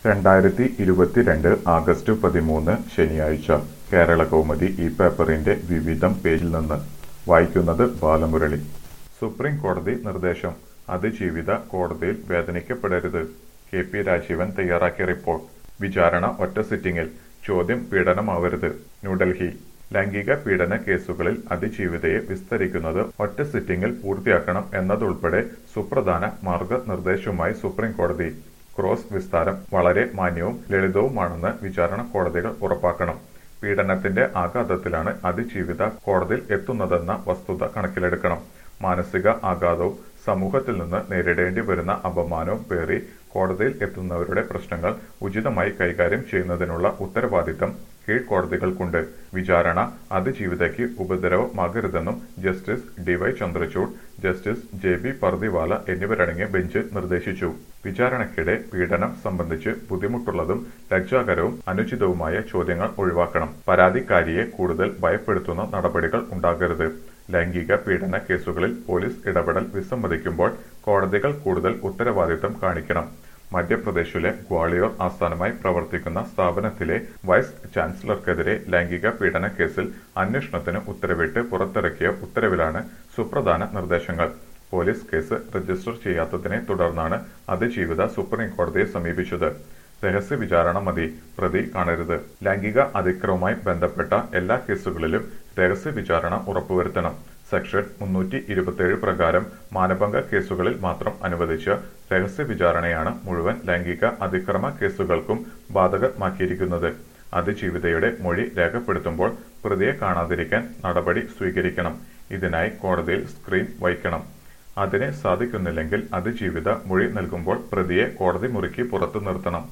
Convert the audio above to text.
2022 August 13 ശനിയാഴ്ച കേരളകൗമുദി ഈ പേപ്പറിന്റെ വിവിധം പേജിൽ നിന്ന് വായിക്കുന്നത് ബാലമുരളി. സുപ്രീം കോടതി നിർദ്ദേശം അതിജീവിത കോടതിയിൽ വേദനിക്കപ്പെടരുത്. കെ.പി. രാജീവൻ തയ്യാറാക്കിയ റിപ്പോർട്ട്. വിചാരണ ഒറ്റ സിറ്റിംഗിൽ, ചോദ്യം പീഡനമാവരുത്. ന്യൂഡൽഹി. ലൈംഗിക പീഡന കേസുകളിൽ അതിജീവിതയെ വിസ്തരിക്കുന്നത് ഒറ്റ സിറ്റിംഗിൽ പൂർത്തിയാക്കണം എന്നതുൾപ്പെടെ സുപ്രധാന മാർഗനിർദ്ദേശവുമായി സുപ്രീം കോടതി. ക്രോസ് വിസ്താരം വളരെ മാന്യവും ലളിതവുമാണെന്ന് വിചാരണ കോടതികൾ ഉറപ്പാക്കണം. പീഡനത്തിന്റെ ആഘാതത്തിലാണ് അതിജീവിത കോടതിയിൽ എത്തുന്നതെന്ന വസ്തുത കണക്കിലെടുക്കണം. മാനസിക ആഘാതവും സമൂഹത്തിൽ നിന്ന് നേരിടേണ്ടി വരുന്ന അപമാനവും പേറി കോടതിയിൽ എത്തുന്നവരുടെ പ്രശ്നങ്ങൾ ഉചിതമായി കൈകാര്യം ചെയ്യുന്നതിനുള്ള ഉത്തരവാദിത്തം കീഴ്ക്കോടതികൾക്കുണ്ട്. വിചാരണ അതിജീവിതയ്ക്ക് ഉപദ്രവമാകരുതെന്നും justice D Y. Chandrachud, justice J B. Pardiwala എന്നിവരടങ്ങിയ ബെഞ്ച് നിർദ്ദേശിച്ചു. വിചാരണയ്ക്കിടെ പീഡനം സംബന്ധിച്ച് ബുദ്ധിമുട്ടുള്ളതും ലജ്ജാകരവും അനുചിതവുമായ ചോദ്യങ്ങൾ ഒഴിവാക്കണം. പരാതിക്കാരിയെ കൂടുതൽ ഭയപ്പെടുത്തുന്ന നടപടികൾ ഉണ്ടാകരുത്. ലൈംഗിക പീഡന കേസുകളിൽ പോലീസ് ഇടപെടൽ വിസമ്മതിക്കുമ്പോൾ കോടതികൾ കൂടുതൽ ഉത്തരവാദിത്തം കാണിക്കണം. മധ്യപ്രദേശിലെ ഗ്വാളിയോർ ആസ്ഥാനമായി പ്രവർത്തിക്കുന്ന സ്ഥാപനത്തിലെ വൈസ് ചാൻസലർക്കെതിരെ ലൈംഗിക പീഡന കേസിൽ അന്വേഷണത്തിന് ഉത്തരവിട്ട് പുറത്തിറക്കിയ ഉത്തരവിലാണ് സുപ്രധാന നിർദ്ദേശങ്ങൾ. പോലീസ് കേസ് രജിസ്റ്റർ ചെയ്യാത്തതിനെ തുടർന്നാണ് അതിജീവിത സുപ്രീം കോടതിയെ സമീപിച്ചത്. രഹസ്യ വിചാരണ മതി, പ്രതി കാണരുത്. ലൈംഗിക അതിക്രമവുമായി ബന്ധപ്പെട്ട എല്ലാ കേസുകളിലും രഹസ്യ വിചാരണ ഉറപ്പുവരുത്തണം. സെക്ഷൻ 327 പ്രകാരം മാനഭംഗ കേസുകളിൽ മാത്രം അനുവദിച്ച രഹസ്യ വിചാരണയാണ് മുഴുവൻ ലൈംഗിക അതിക്രമ കേസുകൾക്കും ബാധകമാക്കിയിരിക്കുന്നത്. അതിജീവിതയുടെ മൊഴി രേഖപ്പെടുത്തുമ്പോൾ പ്രതിയെ കാണാതിരിക്കാൻ നടപടി സ്വീകരിക്കണം. ഇതിനായി കോടതിയിൽ സ്ക്രീൻ വയ്ക്കണം. അതിന് സാധിക്കുന്നില്ലെങ്കിൽ അതിജീവിത മൊഴി നൽകുമ്പോൾ പ്രതിയെ കോടതി മുറിക്ക് പുറത്തു നിർത്തണം.